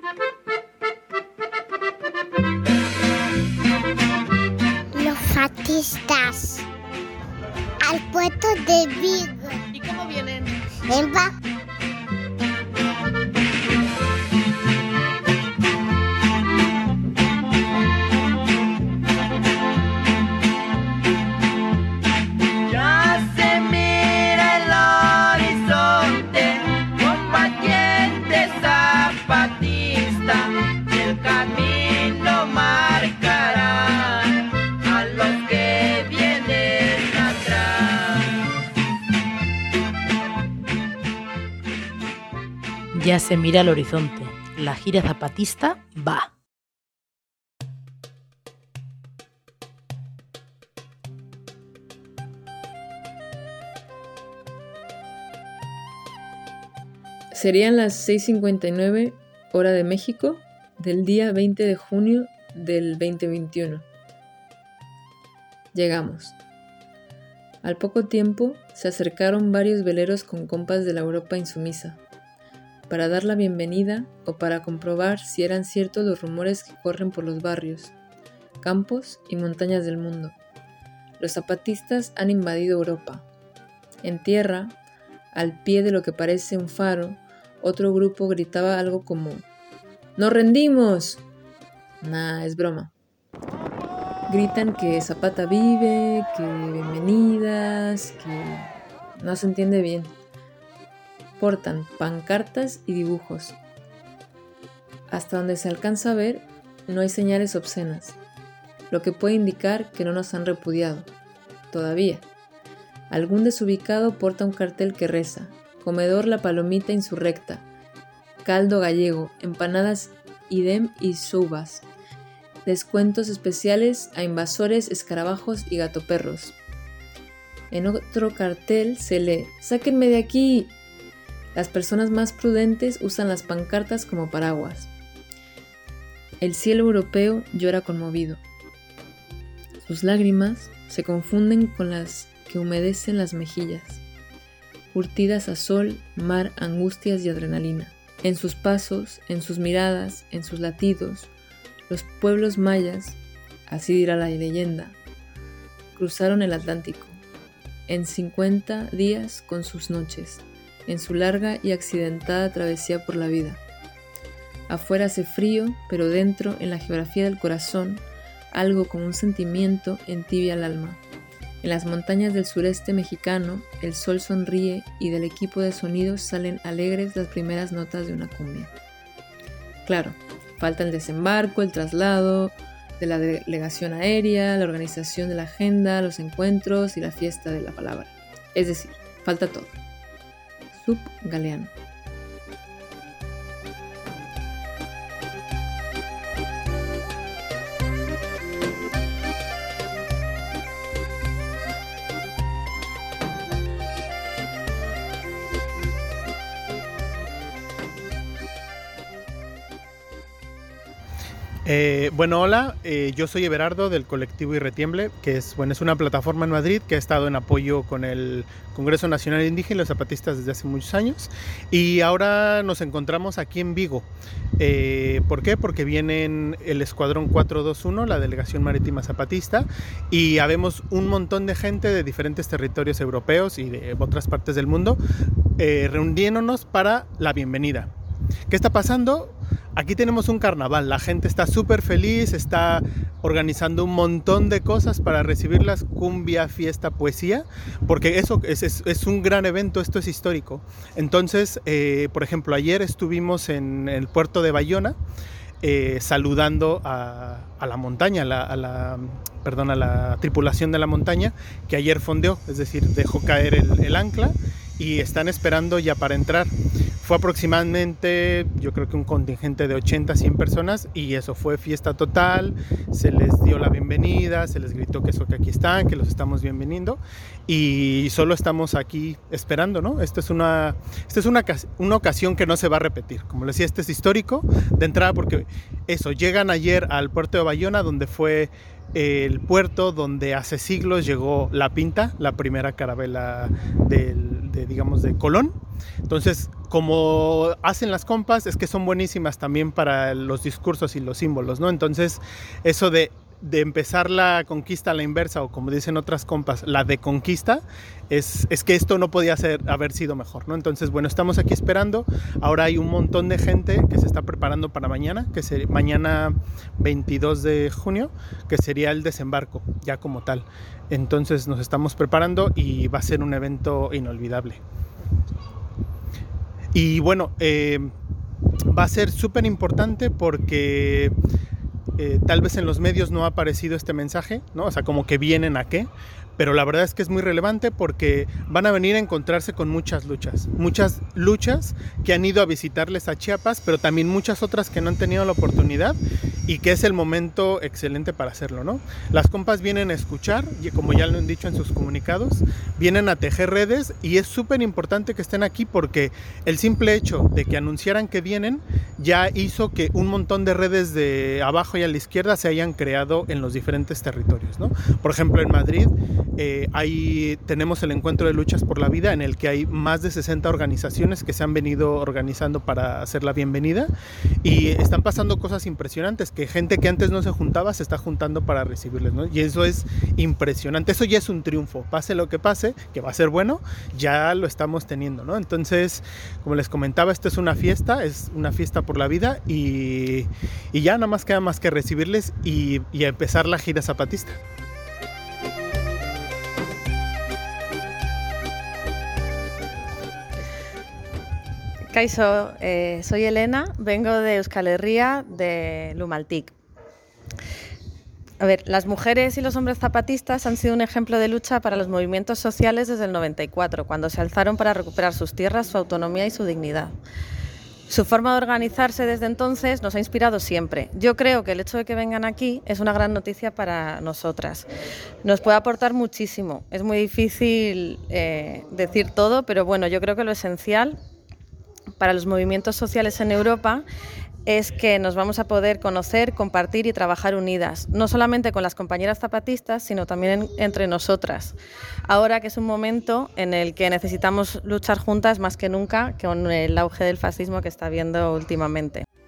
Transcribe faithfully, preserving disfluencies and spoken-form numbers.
Los zapatistas. Al puerto de Vigo. ¿Y cómo vienen? En va. Ya se mira al horizonte. La gira zapatista va. Serían las seis cincuenta y nueve hora de México del día veinte de junio del veinte veintiuno. Llegamos. Al poco tiempo se acercaron varios veleros con compas de la Europa insumisa, para dar la bienvenida o para comprobar si eran ciertos los rumores que corren por los barrios, campos y montañas del mundo. Los zapatistas han invadido Europa. En tierra, al pie de lo que parece un faro, otro grupo gritaba algo como ¡Nos rendimos! Nah, es broma. Gritan que Zapata vive, que bienvenidas, que no se entiende bien. Portan pancartas y dibujos. Hasta donde se alcanza a ver, no hay señales obscenas, lo que puede indicar que no nos han repudiado. Todavía. Algún desubicado porta un cartel que reza: comedor La Palomita Insurrecta, caldo gallego, empanadas idem y soubas, descuentos especiales a invasores, escarabajos y gatoperros. En otro cartel se lee: ¡sáquenme de aquí! Las personas más prudentes usan las pancartas como paraguas. El cielo europeo llora conmovido. Sus lágrimas se confunden con las que humedecen las mejillas, curtidas a sol, mar, angustias y adrenalina. En sus pasos, en sus miradas, en sus latidos, los pueblos mayas, así dirá la leyenda, cruzaron el Atlántico en cincuenta días con sus noches, en su larga y accidentada travesía por la vida. Afuera hace frío, pero dentro, en la geografía del corazón, algo como un sentimiento entibia el alma. En las montañas del sureste mexicano, el sol sonríe y del equipo de sonidos salen alegres las primeras notas de una cumbia. Claro, falta el desembarco, el traslado de la delegación aérea, la organización de la agenda, los encuentros y la fiesta de la palabra. Es decir, falta todo. Sub Galeano. Eh, bueno, hola, eh, yo soy Everardo del colectivo Irretiemble, que es, bueno, es una plataforma en Madrid que ha estado en apoyo con el Congreso Nacional Indígena y los zapatistas desde hace muchos años, y ahora nos encontramos aquí en Vigo. Eh, ¿Por qué? Porque vienen el Escuadrón cuatrocientos veintiuno, la Delegación Marítima Zapatista, y habemos un montón de gente de diferentes territorios europeos y de otras partes del mundo eh, reuniéndonos para la bienvenida. ¿Qué está pasando? Aquí tenemos un carnaval, la gente está súper feliz, está organizando un montón de cosas para recibirlas, cumbia, fiesta, poesía, porque eso es, es, es un gran evento, esto es histórico. Entonces, eh, por ejemplo, ayer estuvimos en el puerto de Bayona eh, saludando a, a la montaña, a la, a la, perdón, a la tripulación de la montaña, que ayer fondeó, es decir, dejó caer el, el ancla y están esperando ya para entrar. Fue aproximadamente, yo creo que un contingente de ochenta a cien personas, y eso fue fiesta total. Se les dio la bienvenida, se les gritó que eso, que aquí están, que los estamos bienveniendo, y solo estamos aquí esperando, ¿no? Esto es una, esto es una, una ocasión que no se va a repetir. Como les decía, este es histórico de entrada porque eso, llegan ayer al puerto de Bayona, donde fue el puerto donde hace siglos llegó La Pinta, la primera carabela del de, digamos, de Colón. Entonces, como hacen las compas, es que son buenísimas también para los discursos y los símbolos, ¿no? Entonces, eso de, de empezar la conquista a la inversa, o como dicen otras compas, la deconquista, es, es que esto no podía ser, haber sido mejor, ¿no? Entonces, bueno, estamos aquí esperando. Ahora hay un montón de gente que se está preparando para mañana, que sería mañana veintidós de junio, que sería el desembarco, ya como tal. Entonces, nos estamos preparando y va a ser un evento inolvidable. Y bueno, eh, va a ser súper importante porque eh, tal vez en los medios no ha aparecido este mensaje, ¿no? O sea, como que vienen a qué, pero la verdad es que es muy relevante porque van a venir a encontrarse con muchas luchas, muchas luchas que han ido a visitarles a Chiapas, pero también muchas otras que no han tenido la oportunidad y que es el momento excelente para hacerlo, ¿no? Las compas vienen a escuchar, y como ya lo han dicho en sus comunicados, vienen a tejer redes y es súper importante que estén aquí porque el simple hecho de que anunciaran que vienen ya hizo que un montón de redes de abajo y a la izquierda se hayan creado en los diferentes territorios, ¿no? Por ejemplo, en Madrid eh, ahí tenemos el Encuentro de Luchas por la Vida, en el que hay más de sesenta organizaciones que se han venido organizando para hacer la bienvenida y están pasando cosas impresionantes, que gente que antes no se juntaba se está juntando para recibirles, ¿no? Y eso es impresionante, eso ya es un triunfo, pase lo que pase, que va a ser bueno, ya lo estamos teniendo, ¿no? Entonces, como les comentaba, esto es una fiesta, es una fiesta por la vida y, y ya nada más queda más que recibirles y, y empezar la gira zapatista. Kaixo, eh, soy Elena, vengo de Euskal Herria, de Lumaltik. A ver, las mujeres y los hombres zapatistas han sido un ejemplo de lucha para los movimientos sociales desde el noventa y cuatro, cuando se alzaron para recuperar sus tierras, su autonomía y su dignidad. Su forma de organizarse desde entonces nos ha inspirado siempre. Yo creo que el hecho de que vengan aquí es una gran noticia para nosotras. Nos puede aportar muchísimo. Es muy difícil eh, decir todo, pero bueno, yo creo que lo esencial para los movimientos sociales en Europa es que nos vamos a poder conocer, compartir y trabajar unidas, no solamente con las compañeras zapatistas, sino también en, entre nosotras. Ahora que es un momento en el que necesitamos luchar juntas más que nunca con el auge del fascismo que está habiendo últimamente.